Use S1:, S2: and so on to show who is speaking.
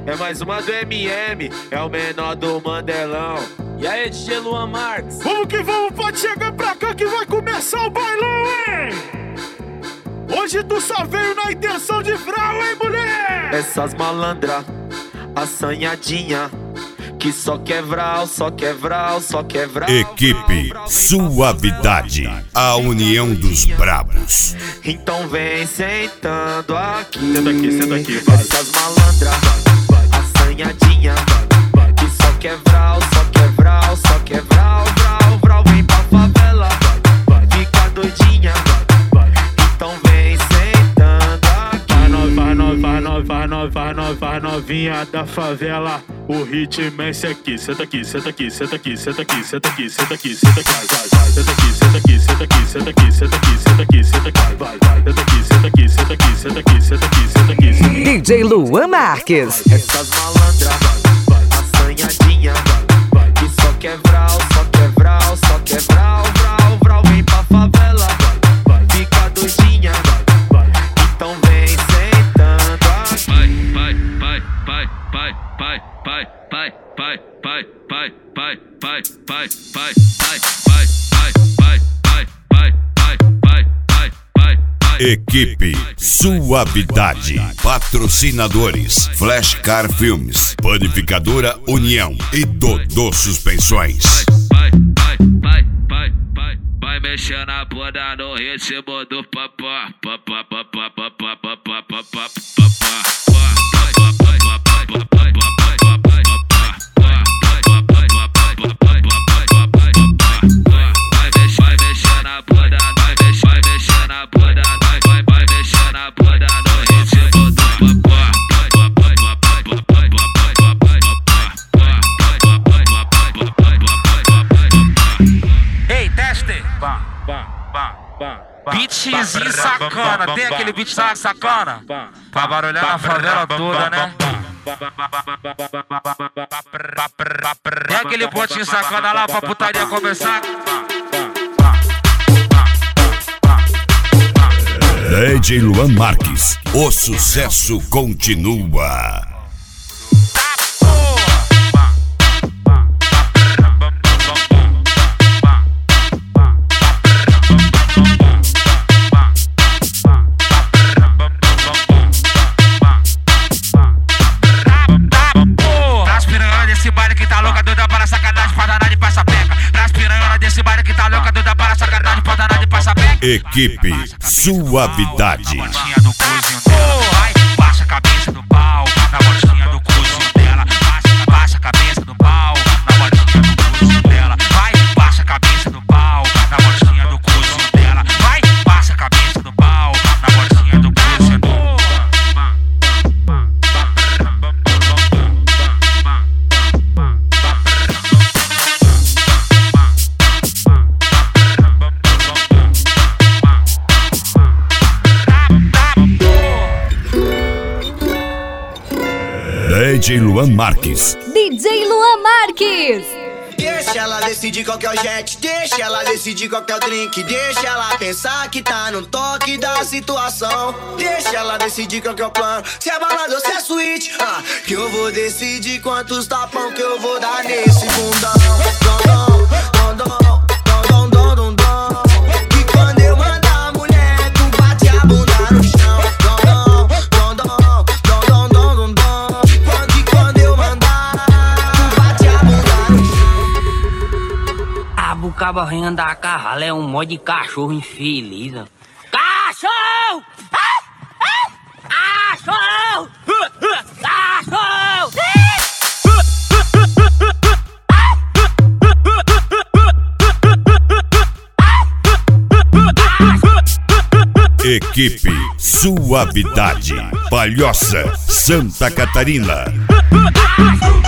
S1: É mais uma do MM, é o menor do Mandelão.
S2: E aí, DJ Luan Marques?
S3: Vamos que vamos, pode chegar pra cá que vai começar o bailão, hein? Hoje tu só veio na intenção de vral, hein, mulher?
S1: Essas malandra, assanhadinha, que só quer vral, só quer vral, só quer vral.
S4: Equipe Suavidade, a união dos brabos.
S1: Então vem sentando aqui.
S3: Senta aqui, vai.
S1: Essas malandra, assanhadinha, que só quer vral, só quer vral, só quer vral, vral, vral. Vem pra favela, fica doidinha. Então vem sentando aqui.
S3: Vai novinha da favela. O ritmo é esse aqui. Senta aqui, senta aqui, senta aqui, senta aqui, senta aqui, senta aqui, senta aqui, vai. Senta aqui, senta aqui, senta aqui, senta aqui, senta aqui, senta aqui, senta aqui, vai. Senta aqui, senta aqui, senta aqui, senta aqui, senta aqui, senta aqui, senta aqui.
S5: DJ Luan Marques.
S1: Essas malandra, assanhadinha, que só quer vral, só quer vral, só quer vral, vral, vral. Vem pra favela, fica doidinha. Então vem sentando
S4: Equipe Suavidade. Patrocinadores: Flashcar Filmes, Panificadora União e Dodô Suspensões.
S6: Vai mexendo a bunda no ritmo do papá.
S2: Beatzinho sacana, tem aquele beat sacana? Pra barulhar na favela toda, né? Tem aquele pontinho sacana lá pra putaria começar?
S4: DJ Luan Marques, o sucesso continua. Equipe Suavidade.
S2: Baixa a cabeça do pau na botinha do cozinho dela. Baixa a cabeça do pau na botinha do cozinho dela. Vai, baixa a cabeça do pau na botinha do cozinho dela. Vai, baixa a cabeça do pau na botinha do cozinho dela.
S4: DJ Luan Marques.
S7: DJ Luan Marques.
S8: Deixa ela decidir qual que é o jet, deixa ela decidir qual que é o drink, deixa ela pensar que tá no toque da situação. Deixa ela decidir qual que é o plano, se é balada ou se é suíte. Que eu vou decidir quantos tapão que eu vou dar nesse bundão. E quando eu mandar a mulher, tu bate a bunda no chão.
S9: O cabo vem andar a cavalo, é um monte de cachorro infeliz. Cachorro! Cachorro! Cachorro!
S4: Equipe Suavidade, Palhoça, Santa Catarina.